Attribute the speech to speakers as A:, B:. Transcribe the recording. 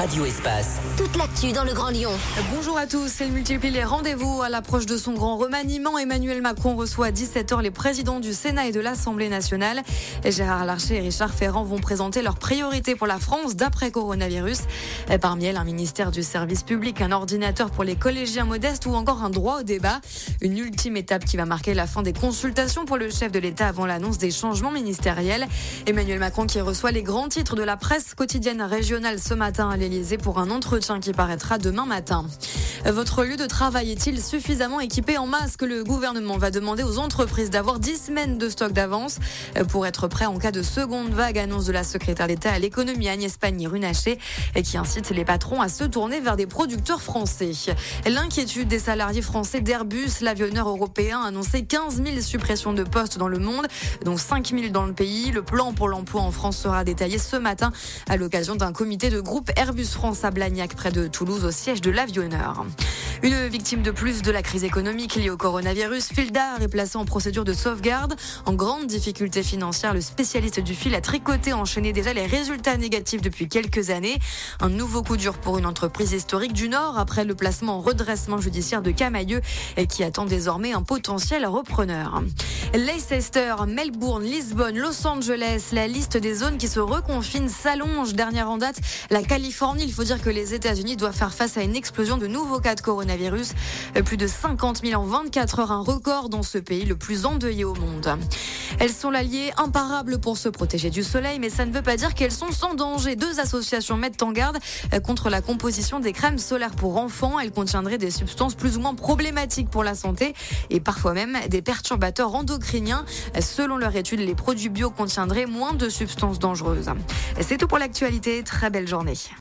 A: Radio Espace.
B: Toute l'actu dans le Grand Lyon.
C: Bonjour à tous, il multiplie les rendez-vous. À l'approche de son grand remaniement, Emmanuel Macron reçoit à 17h les présidents du Sénat et de l'Assemblée nationale. Gérard Larcher et Richard Ferrand vont présenter leurs priorités pour la France d'après coronavirus. Parmi elles, un ministère du service public, un ordinateur pour les collégiens modestes ou encore un droit au débat. Une ultime étape qui va marquer la fin des consultations pour le chef de l'État avant l'annonce des changements ministériels. Emmanuel Macron qui reçoit les grands titres de la presse quotidienne régionale ce matin à l'Élysée pour un entretien qui paraîtra demain matin. Votre lieu de travail est-il suffisamment équipé en masques? Le gouvernement va demander aux entreprises d'avoir 10 semaines de stock d'avance pour être prêt en cas de seconde vague, annonce de la secrétaire d'État à l'économie Agnès Pannier-Runacher, qui incite les patrons à se tourner vers des producteurs français. L'inquiétude des salariés français d'Airbus, l'avionneur européen, a annoncé 15 000 suppressions de postes dans le monde, dont 5 000 dans le pays. Le plan pour l'emploi en France sera détaillé ce matin à l'occasion d'un comité de groupe Airbus France à Blagnac, près de Toulouse, au siège de l'avionneur. Une victime de plus de la crise économique liée au coronavirus, Fildar est placé en procédure de sauvegarde. En grande difficulté financière, le spécialiste du fil a tricoté, enchaîné déjà les résultats négatifs depuis quelques années. Un nouveau coup dur pour une entreprise historique du Nord après le placement en redressement judiciaire de Camaïeu et qui attend désormais un potentiel repreneur. Leicester, Melbourne, Lisbonne, Los Angeles, la liste des zones qui se reconfinent s'allonge. Dernière en date, la Californie. Il faut dire que les États-Unis doivent faire face à une explosion de nouveaux cas de coronavirus. Plus de 50 000 en 24 heures, un record dans ce pays le plus endeuillé au monde. Elles sont l'allié imparable pour se protéger du soleil, mais ça ne veut pas dire qu'elles sont sans danger. 2 associations mettent en garde contre la composition des crèmes solaires pour enfants. Elles contiendraient des substances plus ou moins problématiques pour la santé et parfois même des perturbateurs endocriniens. Selon leur étude, les produits bio contiendraient moins de substances dangereuses. C'est tout pour l'actualité. Très belle journée.